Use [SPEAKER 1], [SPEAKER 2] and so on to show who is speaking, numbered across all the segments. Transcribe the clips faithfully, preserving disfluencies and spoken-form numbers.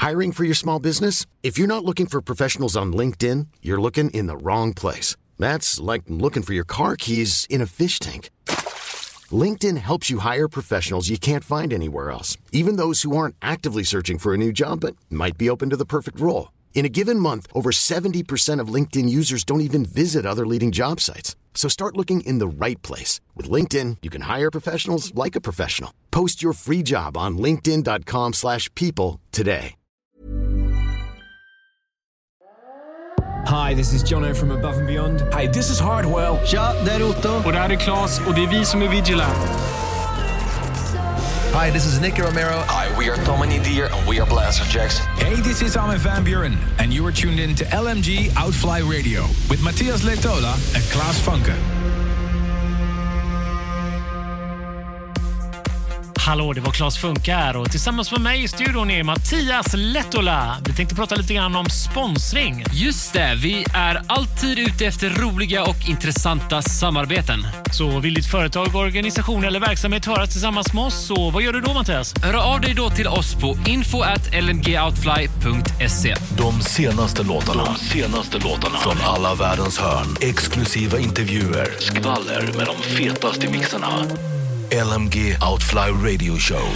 [SPEAKER 1] Hiring for your small business? If you're not looking for professionals on LinkedIn, you're looking in the wrong place. That's like looking for your car keys in a fish tank. LinkedIn helps you hire professionals you can't find anywhere else, even those who aren't actively searching for a new job but might be open to the perfect role. In a given month, over seventy percent of LinkedIn users don't even visit other leading job sites. So start looking in the right place. With LinkedIn, you can hire professionals like a professional. Post your free job on linkedin dot com slash people today.
[SPEAKER 2] Hi, this is Jono from Above and Beyond.
[SPEAKER 3] Hi, this is Hardwell.
[SPEAKER 4] Tja, det är Otto.
[SPEAKER 3] Och det här är Claes och det är vi som är Vigilant.
[SPEAKER 5] Hi, this is Nicky Romero.
[SPEAKER 6] Hi, we are Tom and Nadir and we are Blasterjaxx.
[SPEAKER 7] Hey, this is Armin van Buren and you are tuned in to L M G Outfly Radio with Matthias Letola and Klaas Funke.
[SPEAKER 8] Hallå, det var Klaas Funke här och tillsammans med mig i studion är Mattias Letola. Vi tänkte prata lite grann om sponsring.
[SPEAKER 9] Just det, vi är alltid ute efter roliga och intressanta samarbeten.
[SPEAKER 8] Så vill ditt företag, organisation eller verksamhet höras tillsammans med oss, så vad gör du då, Mattias?
[SPEAKER 9] Hör av dig då till oss på info at l n g outfly punkt se.
[SPEAKER 10] De senaste låtarna, De senaste låtarna från alla världens hörn. Exklusiva intervjuer, skvaller med de fetaste mixarna. L M G Outfly Radio Show.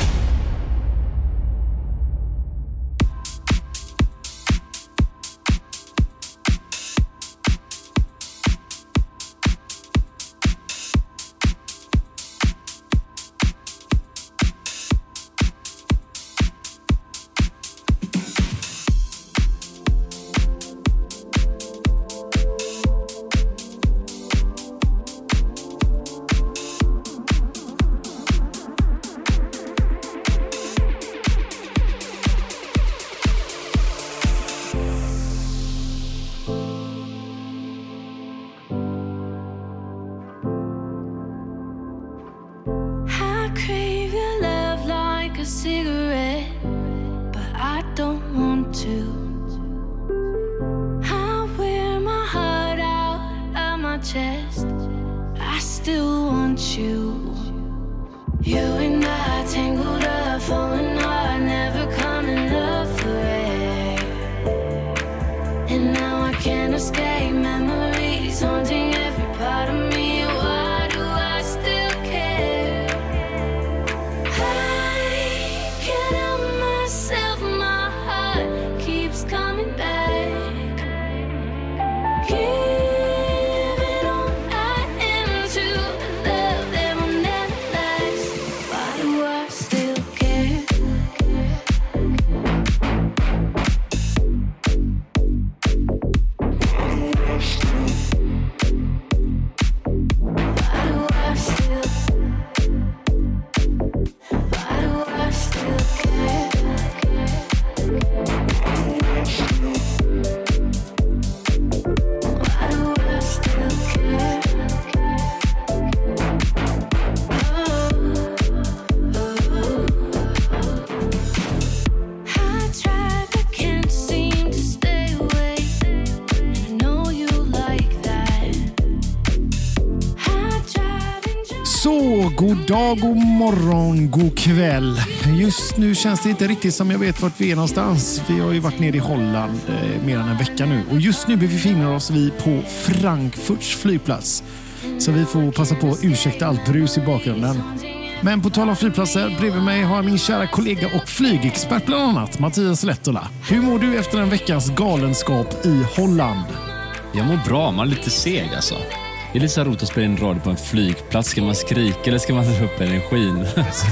[SPEAKER 11] God dag, god morgon, god kväll. Just nu känns det inte riktigt som jag vet vart vi är någonstans. Vi har ju varit nere i Holland eh, mer än en vecka nu. Och just nu befinner oss vi på Frankfurts flygplats. Så vi får passa på att ursäkta allt brus i bakgrunden. Men på tal om flygplatser, bredvid mig har min kära kollega och flygexpert bland annat, Mattias Letola. Hur mår du efter en veckans galenskap i Holland?
[SPEAKER 12] Jag mår bra, man är lite seg alltså. Det är lite så roligt att spela in radio på en flygplats. Ska man skrika eller ska man dra upp energin?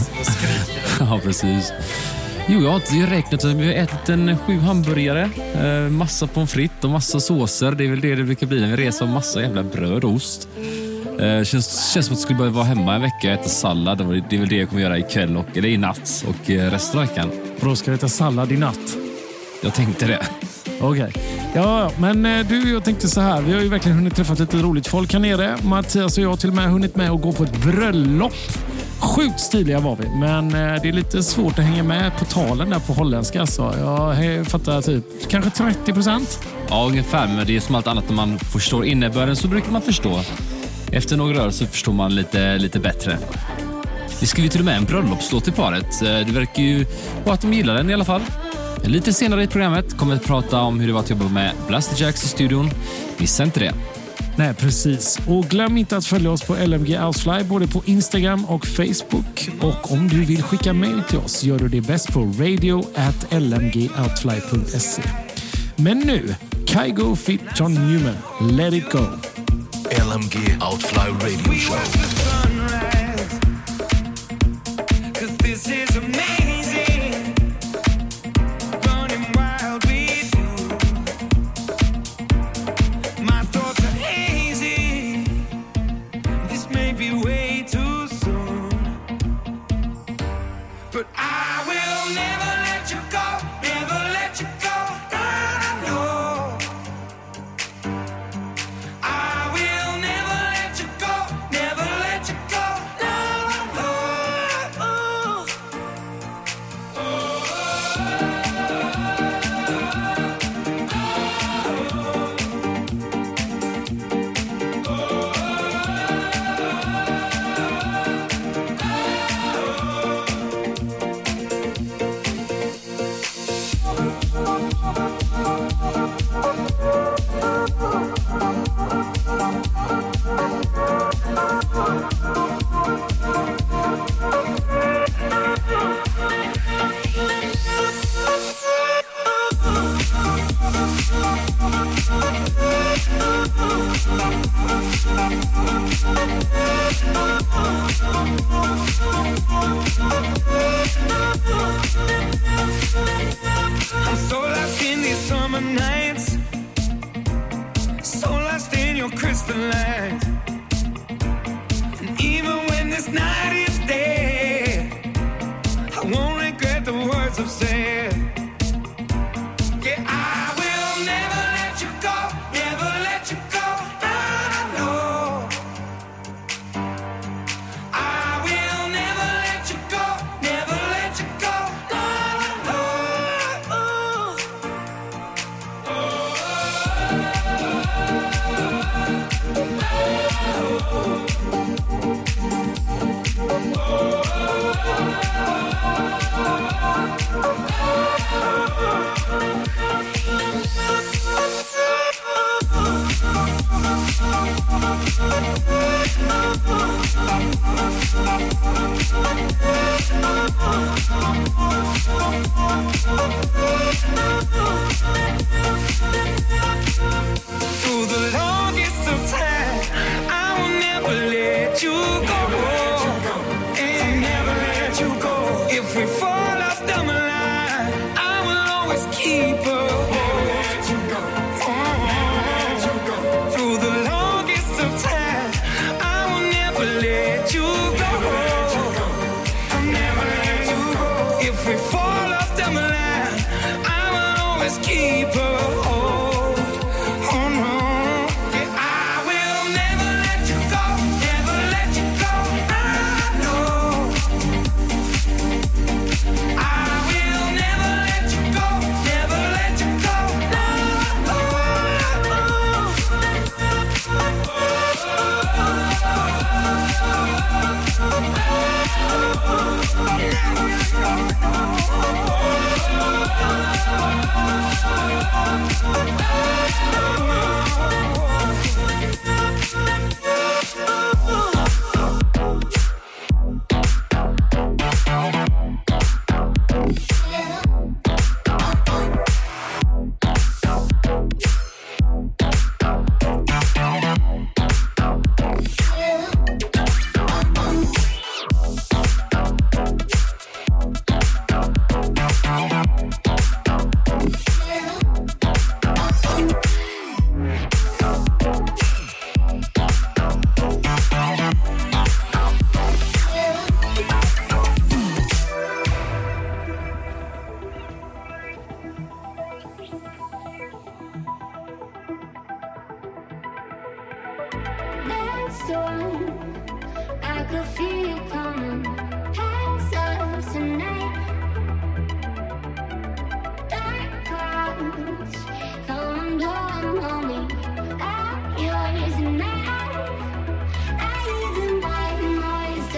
[SPEAKER 12] Ja, precis. Jo, jag har inte räknat. Vi har ätit en sju hamburgare, massa pommes frites och massa såser. Det är väl det det brukar bli när vi reser, massa jävla bröd och ost. Känns, känns som att jag skulle börja vara hemma en vecka och äta sallad. Det är väl det jag kommer göra ikväll, och, eller i natt och resten av veckan.
[SPEAKER 11] Bra, ska du äta sallad i natt?
[SPEAKER 12] Jag tänkte det.
[SPEAKER 11] Okej. Okay. Ja, men du, jag tänkte så här. Vi har ju verkligen hunnit träffa lite roligt folk här nere. Mattias och jag har till och med hunnit med att gå på ett bröllop. Sjukt stiliga var vi. Men det är lite svårt att hänga med på talen där på holländska. Så jag fattar typ kanske trettio procent.
[SPEAKER 12] Ja, ungefär. Men det är som allt annat, när man förstår innebörden så brukar man förstå. Efter några år så förstår man lite, lite bättre. Vi skrev till och med en bröllopslåt i paret. Det verkar ju vara att de gillar den i alla fall. Lite senare i programmet kommer vi att prata om hur det var att jobba med Blasterjaxx i studion. Missa inte det.
[SPEAKER 11] Nej, precis. Och glöm inte att följa oss på L M G Outfly både på Instagram och Facebook. Och om du vill skicka mejl till oss gör du det bäst på radio at l m g outfly punkt se. Men nu, Kygo feat. John Newman, Let It Go.
[SPEAKER 10] L M G Outfly Radio Show.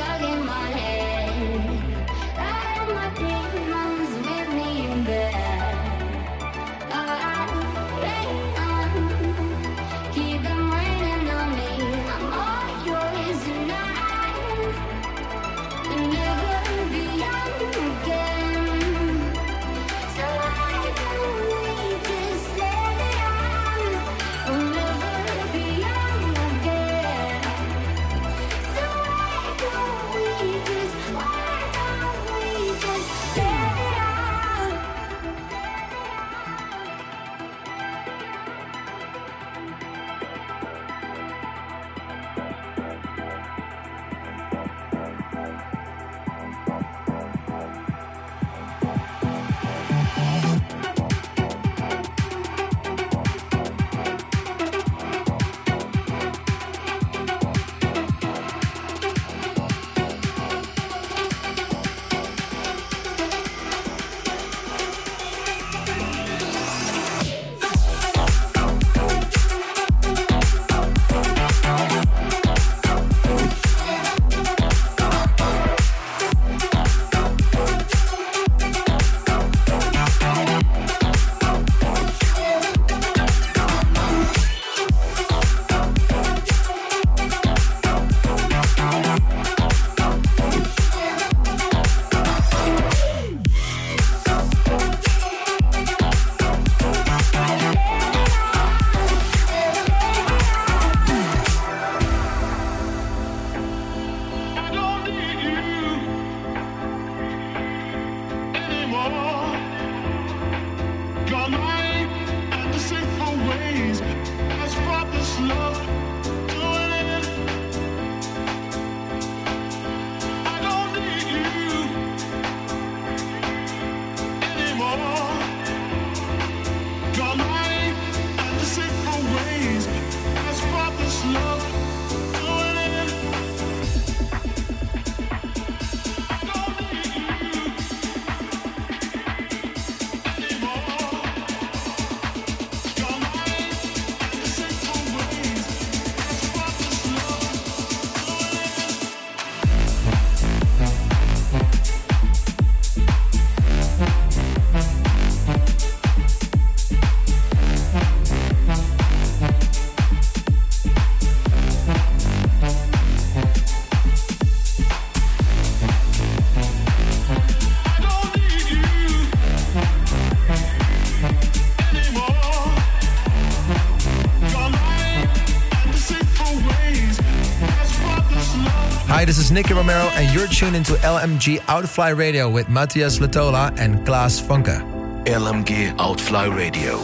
[SPEAKER 4] Demons with me in bed. Hi, this is Nicky Romero, and you're tuned into L M G Outfly Radio with Matthias Latola and Klaas Funke.
[SPEAKER 10] L M G Outfly Radio.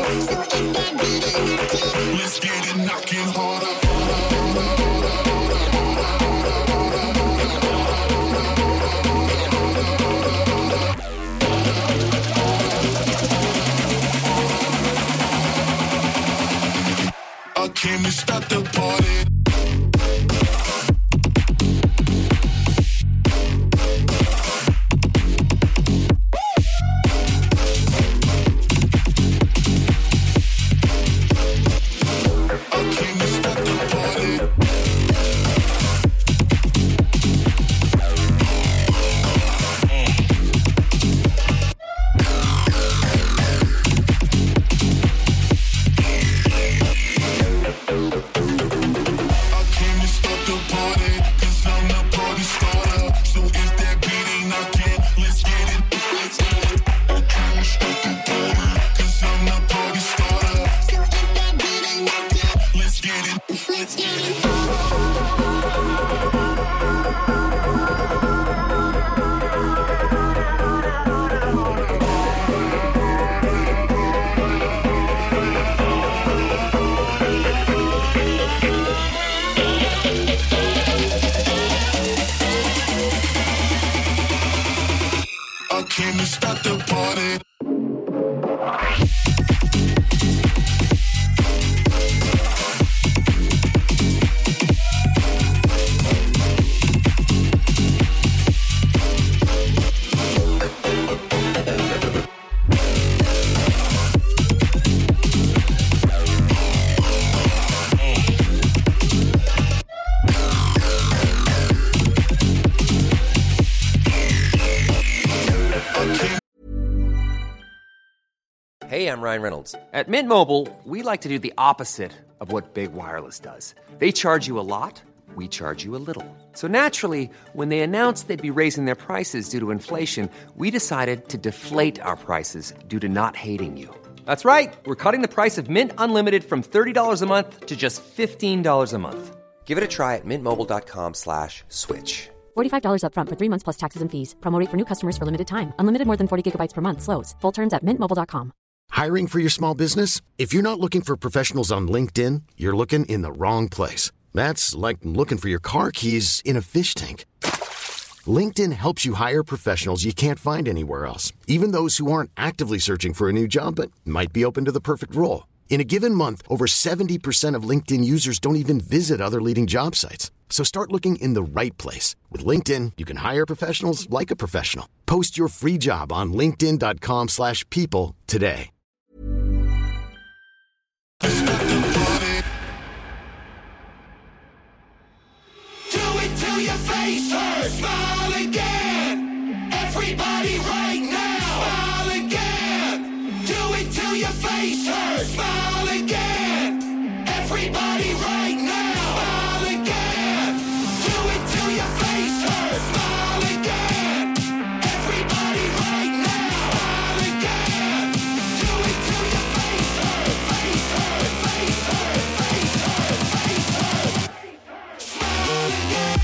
[SPEAKER 5] Let's get it knocking harder. I came to start the party. Can you start the party?
[SPEAKER 13] Hey, I'm Ryan Reynolds. At Mint Mobile, we like to do the opposite of what Big Wireless does. They charge you a lot, we charge you a little. So naturally, when they announced they'd be raising their prices due to inflation, we decided to deflate our prices due to not hating you. That's right. We're cutting the price of Mint Unlimited from thirty dollars a month to just fifteen dollars a month. Give it a try at mintmobile.com slash switch.
[SPEAKER 14] forty-five dollars up front for three months plus taxes and fees. Promo rate for new customers for limited time. Unlimited more than forty gigabytes per month slows. Full terms at mint mobile dot com.
[SPEAKER 1] Hiring for your small business? If you're not looking for professionals on LinkedIn, you're looking in the wrong place. That's like looking for your car keys in a fish tank. LinkedIn helps you hire professionals you can't find anywhere else, even those who aren't actively searching for a new job but might be open to the perfect role. In a given month, over seventy percent of LinkedIn users don't even visit other leading job sites. So start looking in the right place. With LinkedIn, you can hire professionals like a professional. Post your free job on linkedin.com slash people today.
[SPEAKER 5] Do it till your face hurts. Smile again. Everybody right now. Smile again. Do it till your face hurts. Smile again. Everybody right now. Smile again. Do it till your face hurts. Smile again. Everybody right now. Smile again. Do it till your face hurts. Face hurts. Face hurts. Face hurts. Face hurts. Smile again.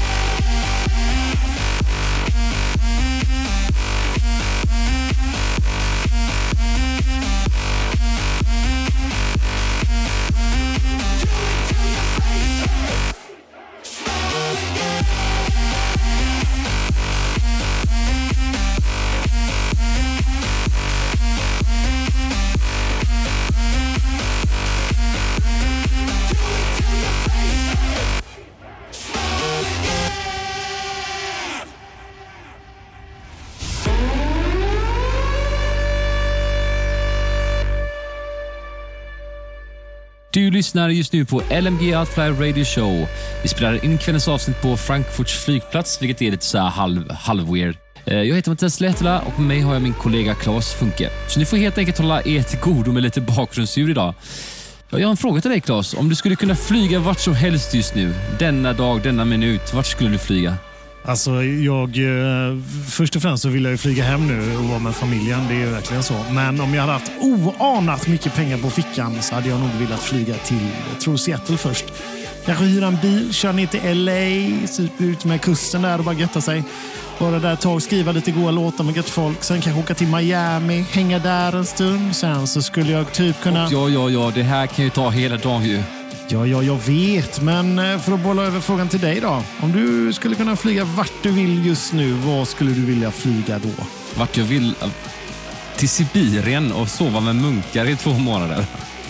[SPEAKER 12] Du lyssnar just nu på L M G Outfly Radio Show. Vi spelar in kvällens avsnitt på Frankfurts flygplats, vilket är lite så här halv, halv-weird. Jag heter Mattias Letola och med mig har jag min kollega Claes Funke. Så ni får helt enkelt hålla er till godo med lite bakgrundsljud idag. Jag har en fråga till dig, Claes. Om du skulle kunna flyga vart som helst just nu, denna dag, denna minut, vart skulle du flyga?
[SPEAKER 11] Alltså jag, först och främst så vill jag ju flyga hem nu och vara med familjen, det är ju verkligen så. Men om jag hade haft oanat mycket pengar på fickan så hade jag nog velat flyga till, jag tror Seattle först. Kanske hyra en bil, köra ner till L A, typ ut med kusten där och bara götta sig. vara där ett tag, skriva lite goda låtar med gött folk. Sen kanske åka till Miami, hänga där en stund. Sen så skulle jag typ kunna...
[SPEAKER 12] Ja, ja, ja. Det här kan ju ta hela dagen ju.
[SPEAKER 11] Ja, ja, jag vet. Men för att bolla över frågan till dig då. Om du skulle kunna flyga vart du vill just nu, vad skulle du vilja flyga då?
[SPEAKER 12] Vart jag vill... Till Sibirien och sova med munkar i två månader.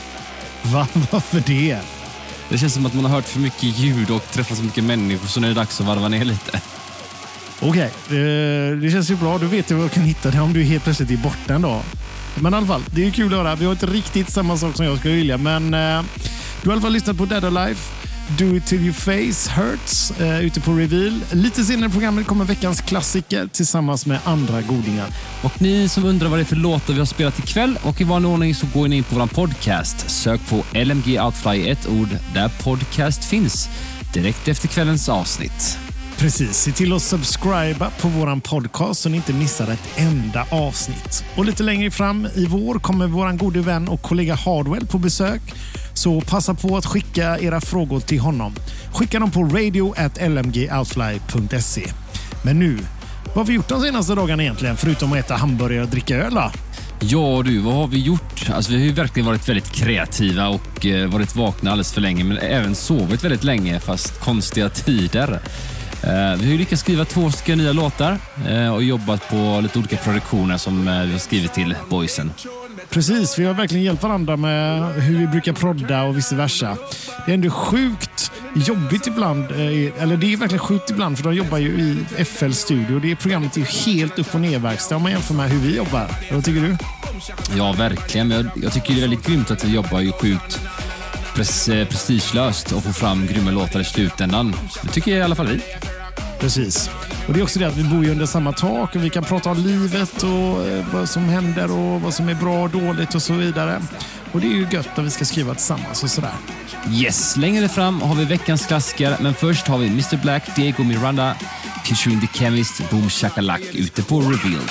[SPEAKER 11] Va? Varför det?
[SPEAKER 12] Det känns som att man har hört för mycket ljud och träffat så mycket människor, så nu är det dags att varva ner lite.
[SPEAKER 11] Okej, okay. det, det känns ju bra. Du vet ju vad jag kan hitta det om du helt plötsligt är borta en dag. Men i alla fall, det är kul att höra. Vi har inte riktigt samma sak som jag skulle vilja, men eh, du har i alla fall lyssnat på Dead Alive. Do It Till Your Face Hurts eh, ute på Reveal. Lite senare i programmet kommer veckans klassiker tillsammans med andra godingar.
[SPEAKER 12] Och ni som undrar vad det är för låtar vi har spelat ikväll och i vanlig ordning så går ni in på vår podcast. Sök på L M G Outfly i ett ord där podcast finns direkt efter kvällens avsnitt.
[SPEAKER 11] Precis, se till att subscriba på våran podcast så ni inte missar ett enda avsnitt. Och lite längre fram i vår kommer våran gode vän och kollega Hardwell på besök. Så passa på att skicka era frågor till honom. Skicka dem på radio at l m g outfly punkt se. Men nu, vad har vi gjort de senaste dagarna egentligen? Förutom att äta hamburgare och dricka öl då?
[SPEAKER 12] Ja du, vad har vi gjort? Alltså vi har ju verkligen varit väldigt kreativa och eh, varit vakna alldeles för länge. Men även sovit väldigt länge, fast konstiga tider. Eh, vi har ju lyckats skriva två stycken nya låtar eh, och jobbat på lite olika produktioner som eh, vi har skrivit till boysen.
[SPEAKER 11] Precis, vi har verkligen hjälpt varandra med hur vi brukar prodda och vice versa. Det är ändå sjukt jobbigt ibland, eller det är verkligen sjukt ibland för de jobbar ju i F L-studio. Det programmet är ju helt upp- och nedverkstad om man jämför med hur vi jobbar. Vad tycker du?
[SPEAKER 12] Ja, verkligen. Jag, jag tycker det är väldigt grymt att vi jobbar ju sjukt pres- prestigelöst och får fram grymma låtar i slutändan. Det tycker jag i alla fall vi.
[SPEAKER 11] Precis. Och det är också det att vi bor ju under samma tak och vi kan prata om livet och eh, vad som händer och vad som är bra och dåligt och så vidare. Och det är ju gött när vi ska skriva tillsammans och sådär.
[SPEAKER 12] Yes, längre fram har vi veckans klassiker, men först har vi mister Black, Diego Miranda, featuring The Chemist, Boom Shakalak ute på Revealed.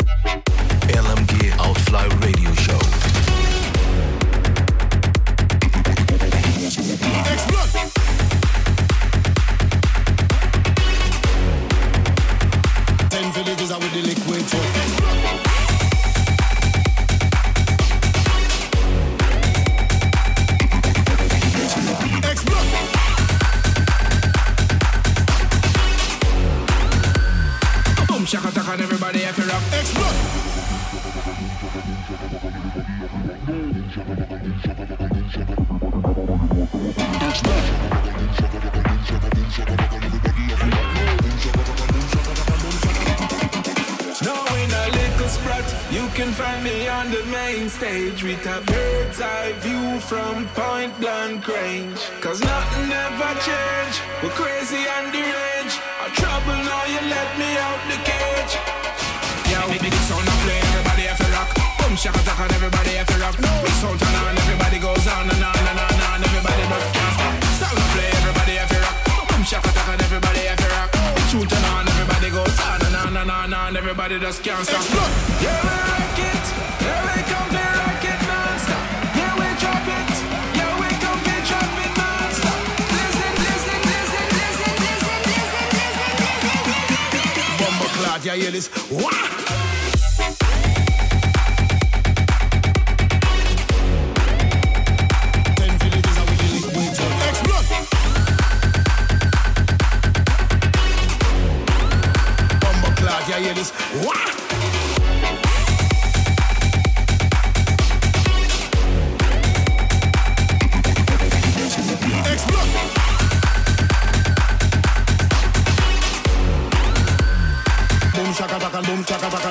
[SPEAKER 10] L M G Outfly Radio Show.
[SPEAKER 5] Villages out with the liquid to explode. Boom shaka taka and everybody have to rock. Explode. You can find me on the main stage with a bird's eye view from point blank range. Cause nothing ever change. We're crazy and deranged. Our trouble now, you let me out the cage. Yeah, we big sound and play, everybody have to rock. Boom shaka taka and everybody have to rock. We sound and on, everybody goes on and on and on and on. Everybody but can't stop. Sound and play, everybody have to rock. Boom shaka taka and everybody have to rock. Shoot and on, everybody goes on and on and on and on. Everybody just can't stop. Explode. Yeah, we rock it. Yeah, we come to rock it non-stop. Yeah, we drop it. Yeah, we come to drop it non-stop. Listen, listen, listen, listen, listen, listen, listen, listen, listen. Bumble clot, yeah, hear this. Wah! Ten villages are with the liquid. Explode. Bumble clot, yeah, hear this. Wah! Boom shaka taka, boom shaka taka.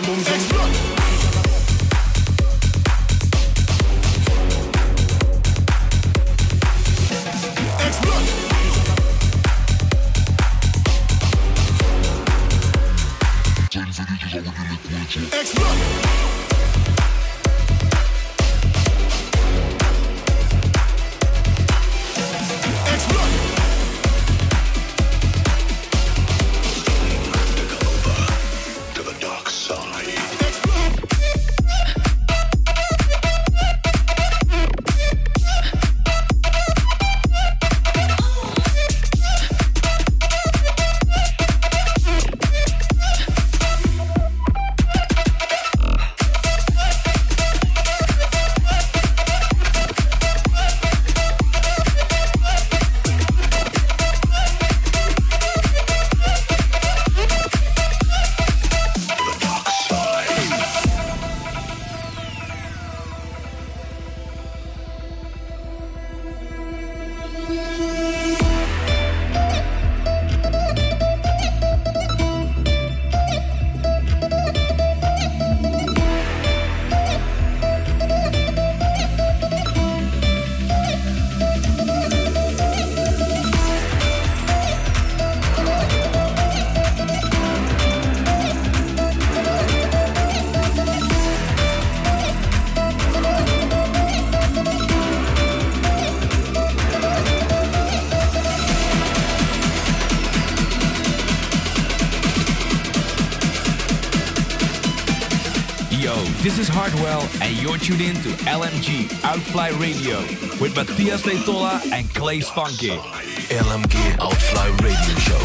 [SPEAKER 7] This is Hardwell, and you're tuned in to L M G Outfly Radio with Matthias Leitola and Claes Funky.
[SPEAKER 10] L M G Outfly Radio Show.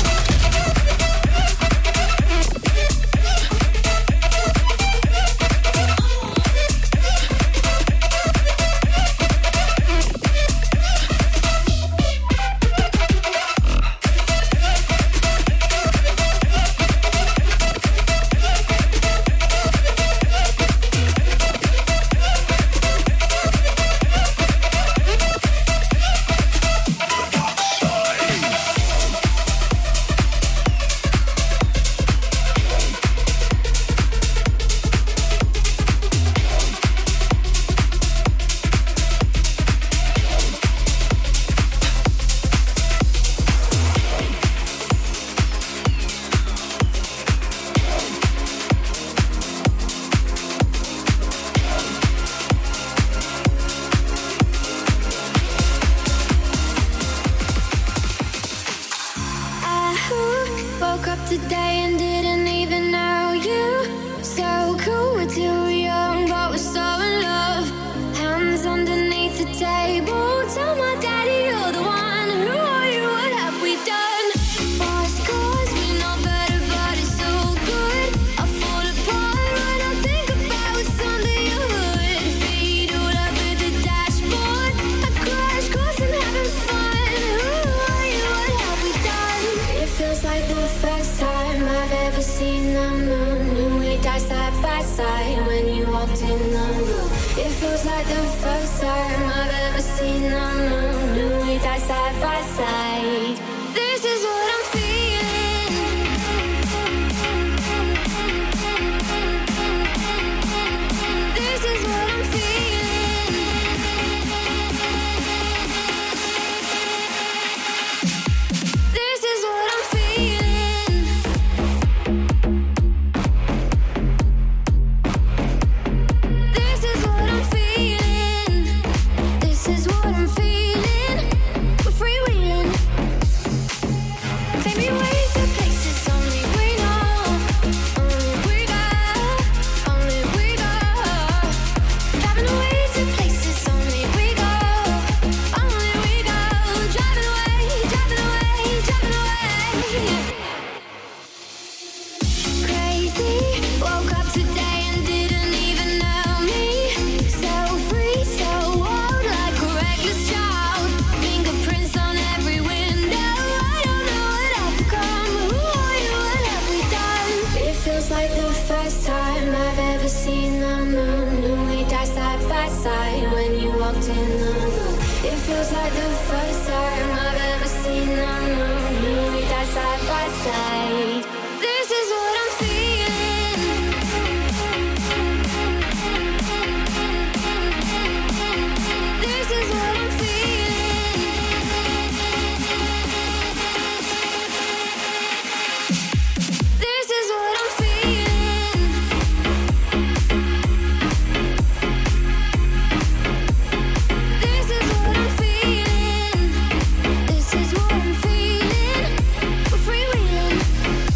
[SPEAKER 5] This is what I'm feeling.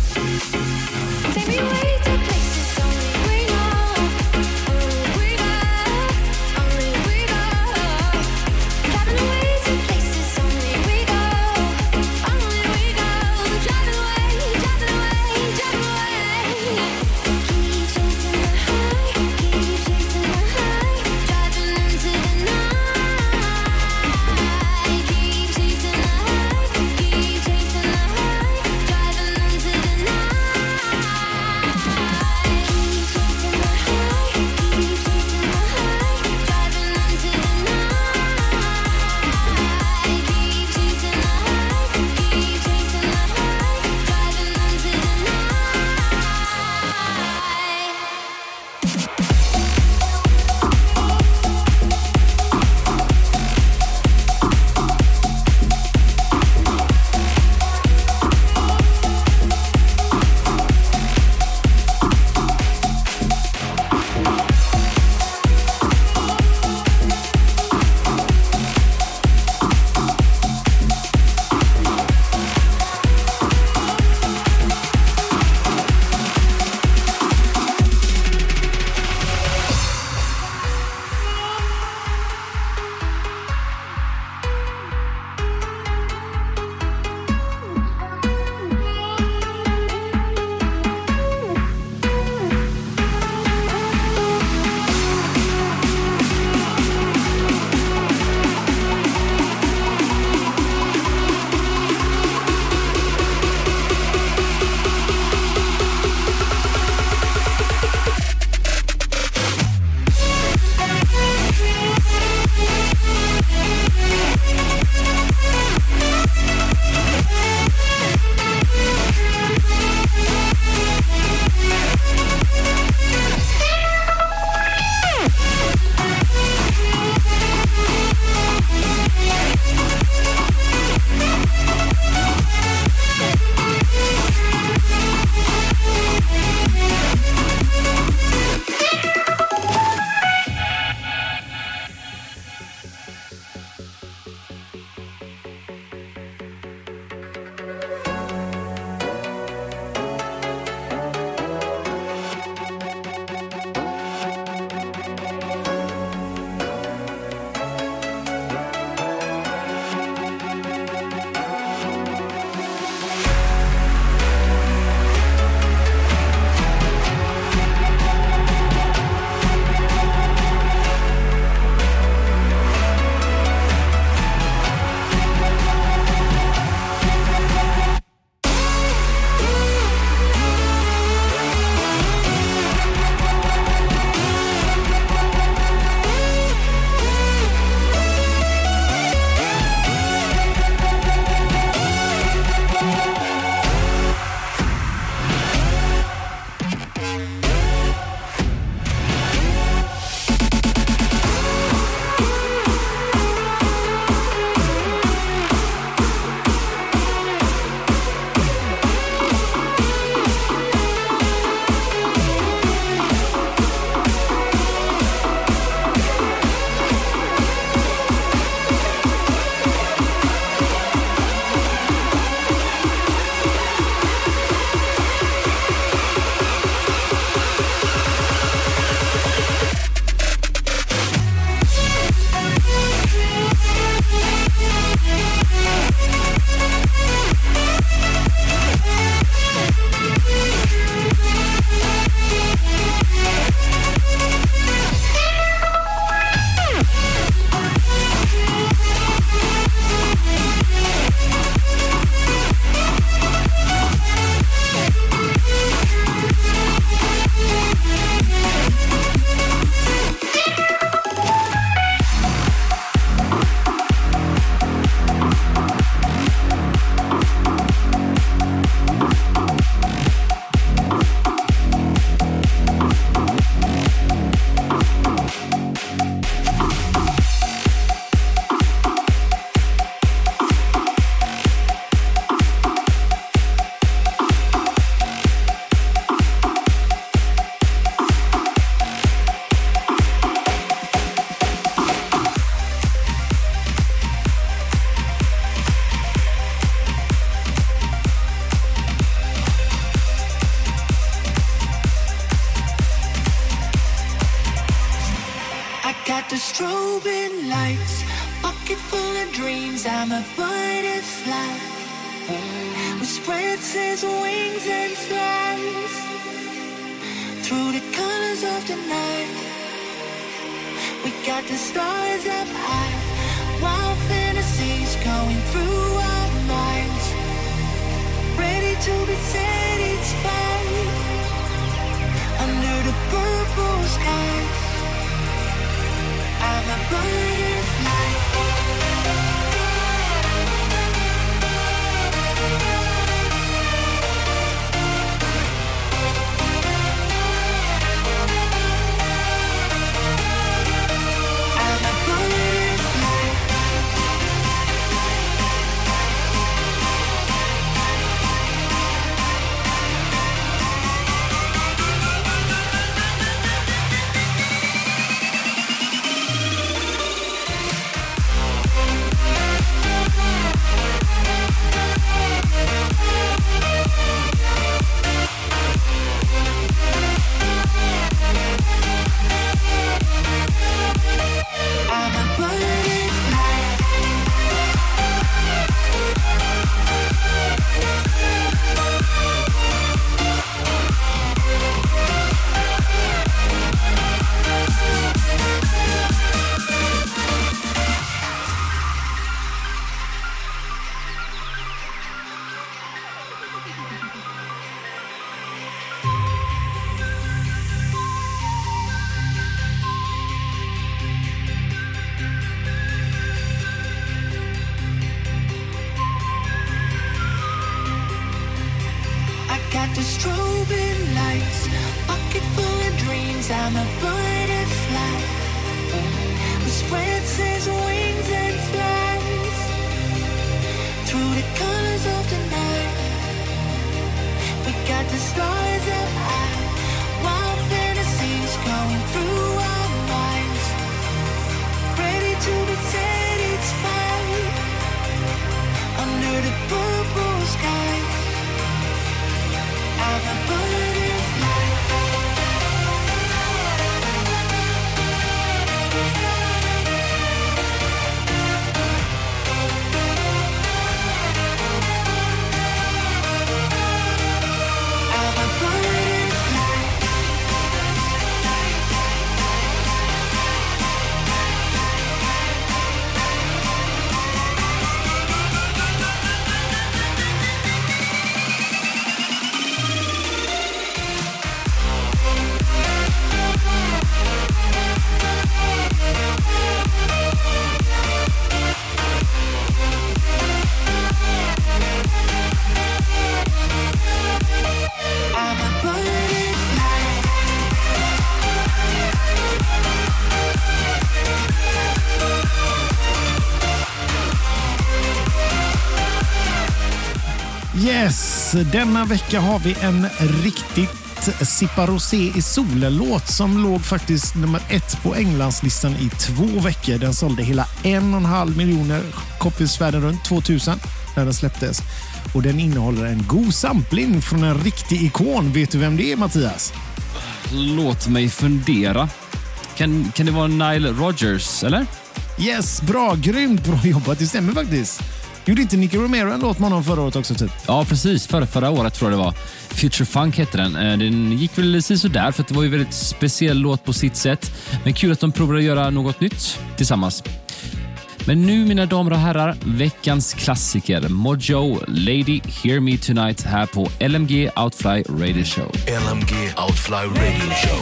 [SPEAKER 5] strobing lights, pocket full of dreams. I'm a butterfly with spreads his wings and flies through the colors of the night. We got the stars up high, wild fantasies going through our minds, ready to be satisfied under the purple skies. I'm a butterfly. The strobing lights, pocket full of dreams. I'm a butterfly who spreads his wings and flies through the colors of the night. We got the stars up high, wild fantasies going through our minds, ready to be satisfied under the purple sky. I'm a butterfly. I'm a butterfly.
[SPEAKER 11] Yes, denna vecka har vi en riktigt Sippa Rosé i solen-låt som låg faktiskt nummer ett på Englandslistan i två veckor. Den sålde hela en och en halv miljoner copies världen runt tvåtusen när den släpptes. Och den innehåller en god sampling från en riktig ikon. Vet du vem det är, Mattias?
[SPEAKER 12] Låt mig fundera. Kan, kan det vara Nile Rodgers, eller?
[SPEAKER 11] Yes, bra, grymt bra jobbat. Det stämmer faktiskt. Gjorde inte Nicky Romero en låt med honom förra året också typ?
[SPEAKER 12] Ja, precis. Förra, förra året tror jag det var. Future Funk hette den. Den gick väl lite sådär för att det var ju väldigt speciell låt på sitt sätt. Men kul att de provade att göra något nytt tillsammans. Men nu, mina damer och herrar, veckans klassiker. Mojo, Lady, Hear Me Tonight här på L M G Outfly Radio Show.
[SPEAKER 10] L M G Outfly Radio Show.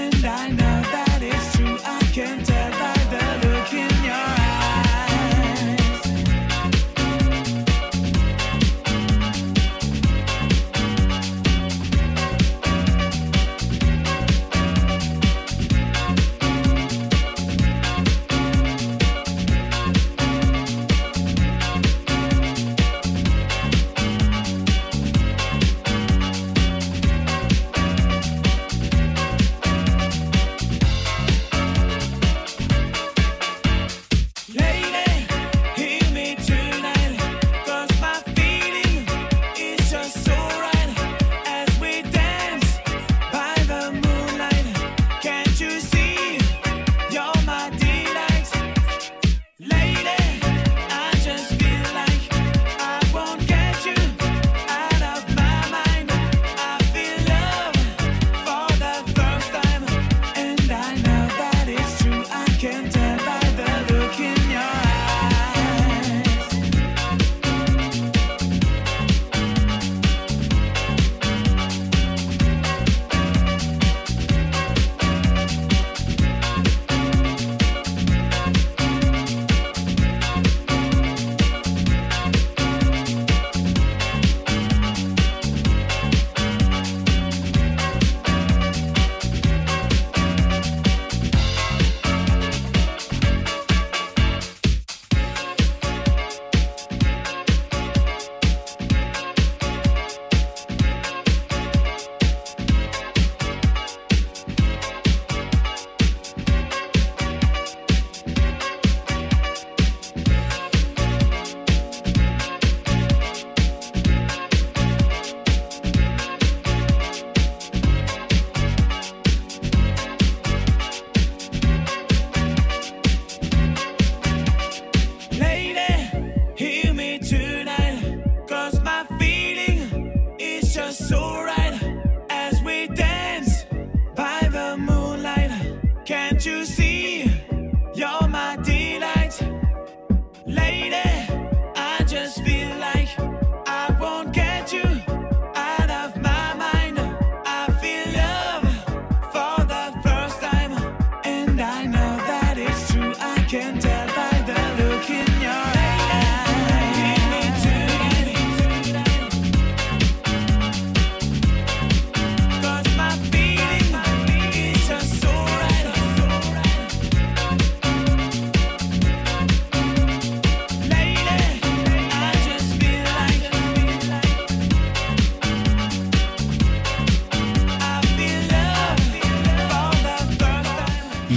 [SPEAKER 5] I can tell by the look in your eyes.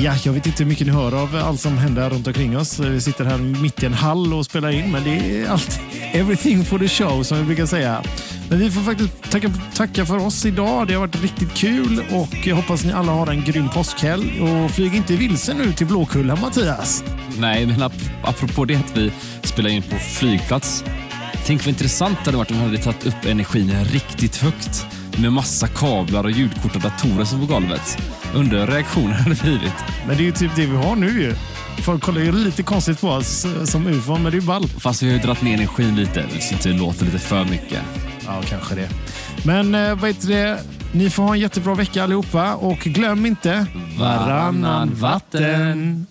[SPEAKER 11] Ja, jag vet inte hur mycket ni hör av allt som händer runt omkring oss. Vi sitter här mitt i en hall och spelar in, men det är allt, everything for the show som vi brukar säga. Men vi får faktiskt tacka, tacka för oss idag. Det har varit riktigt kul och jag hoppas ni alla har en grym påskhelg. Och flyg inte vilse nu till Blåkulla, Mattias.
[SPEAKER 12] Nej, men ap- apropå det att vi spelar in på flygplats. Tänk vad intressant det hade varit om vi hade tagit upp energin riktigt högt. Med massa kablar och ljudkort och datorer som på golvet. Under reaktionen hade det blivit.
[SPEAKER 11] Men det är ju typ det vi har nu ju. Folk kollar ju lite konstigt på oss som U F O, men det är ju ball.
[SPEAKER 12] Fast vi har ju dratt ner energin lite. Så det låter lite för mycket.
[SPEAKER 11] Ja, kanske det. Men eh, vad heter det? Ni får ha en jättebra vecka allihopa. Och glöm inte
[SPEAKER 12] varannan vatten.